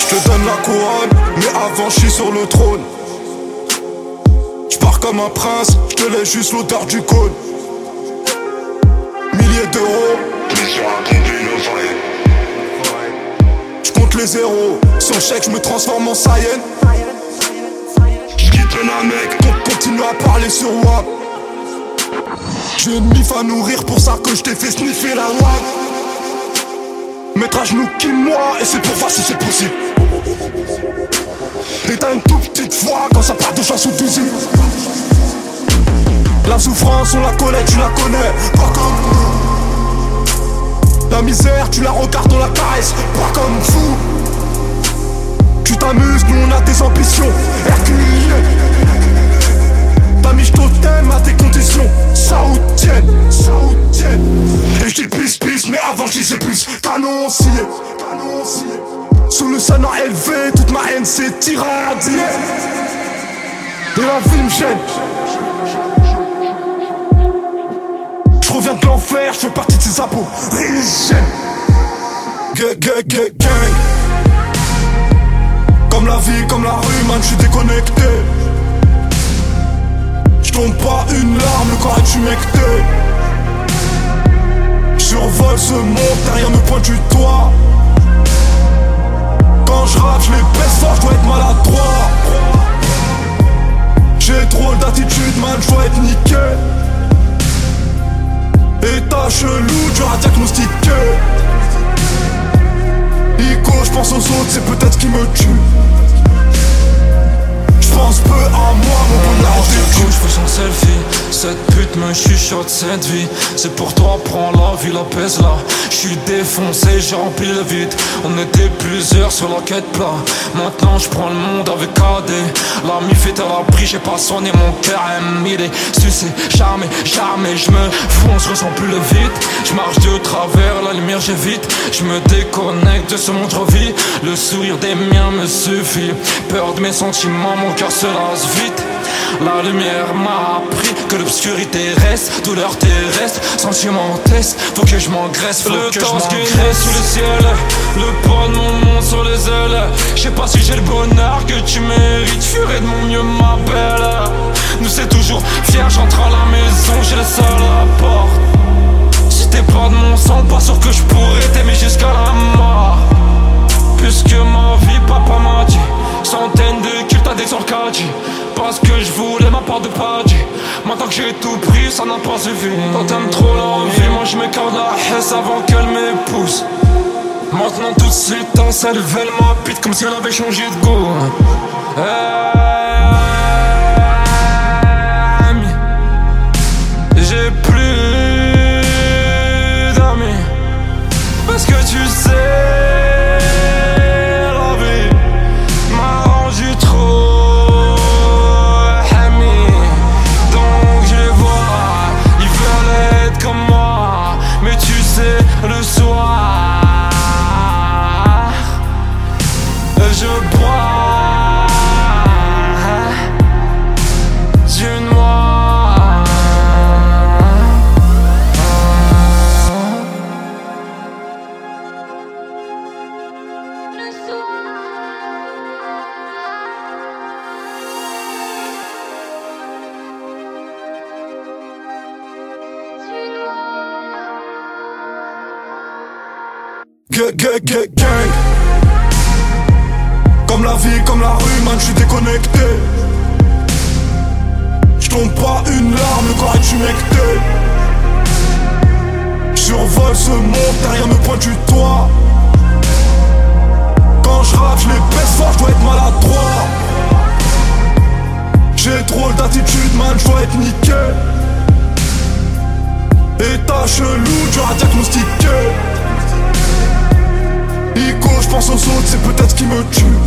Je te donne la couronne, mais avant je suis sur le trône. Je pars comme un prince, je te laisse juste l'odeur du cône. Milliers d'euros, mission accomplie, no fight. je compte les zéros. Sur le chèque, je me transforme en Saiyan. J'quitte un mec. Continue à parler sur WAP. J'ai une mif à nourrir, pour ça que je t'ai fait sniffer la WAP. Mettre à genoux qui moi, et c'est pour voir si c'est possible. Et t'as une toute petite foi quand ça part de chasse ou d'usine. La souffrance, on la connaît, tu la connais, pas comme nous. La misère, tu la regardes, on la caresse, pas comme fou. Tu t'amuses, nous on a des ambitions, Hercule. T'as mis totem à tes conditions, saoudienne. Et je dis pisse, mais avant je disais plus, canon scié. Sous le salon élevé, toute ma haine s'est irradiée. Et la vie me gêne. Je reviens de l'enfer, je fais partie de ces aborigènes. Gang. Comme la vie, comme la rue, man, je suis déconnecté. Je tombe pas une larme, le corps est humecté. Survole ce monde, derrière me pointe du doigt. Quand je rate, je les baisse fort, je dois être maladroit. J'ai trop d'attitude, man, je dois être niqué. État chelou, dur à diagnostiquer. Ico, je pense aux autres, c'est peut-être ce qui me tue. J'pense peu à moi, mon bonheur du coup, je fais son selfie. Cette pute me chuchote cette vie. C'est pour toi, prends la vie, la pèse là. J'suis défoncé, j'ai rempli le vide. On était plusieurs sur la quête plat. Maintenant j'prends le monde avec AD. La mif est à l'abri, j'ai pas sonné mon cœur. Il est sucé, jamais j'me fonce, je ressens plus le vide. J'marche de travers, la lumière j'évite. J'me déconnecte de ce monde vie. Le sourire des miens me suffit. Peur de mes sentiments, mon cœur se lasse vite. La lumière m'a appris que l'obscurité reste. Douleur terrestre, sentiment test. Faut que je m'engraisse, faut le que temps je m'engraisse. sous le ciel, le poids de mon monde sur les ailes. Je sais pas si j'ai le bonheur que tu mérites. Ferai de mon mieux ma belle. Nous c'est toujours fier, j'entre à la maison, j'ai le seul à la porte. Si t'es pas de mon sang, pas sûr que je pourrais t'aimer jusqu'à la mort. Puisque ma vie, papa m'a dit centaines de kills, t'as des orcadis. Parce que je voulais ma part de paddy. Maintenant que j'ai tout pris, ça n'a pas suffi. Toi t'aimes trop la vie, moi je m'écarte la hesse avant qu'elle m'épouse. Maintenant toutes ces étincelles veulent ma bite comme si elle avait changé de goût. J'ai plus d'amis. Parce que tu sais, la vie m'a rendu trop ami. Donc je les vois, ils veulent être comme moi. Mais tu sais, le soir, je bois du noir. Gang. Comme la vie, comme la rue, man, je suis déconnecté. Je tombe pas une larme, le corps est humecté. Survole ce monde, derrière me pointe du doigt. Quand je rate, je les baisse fort, je dois être maladroit. J'ai trop d'attitude, man, je dois être niqué. État chelou, dur à diagnostiquer. Ico, je pense aux autres, c'est peut-être ce qui me tue.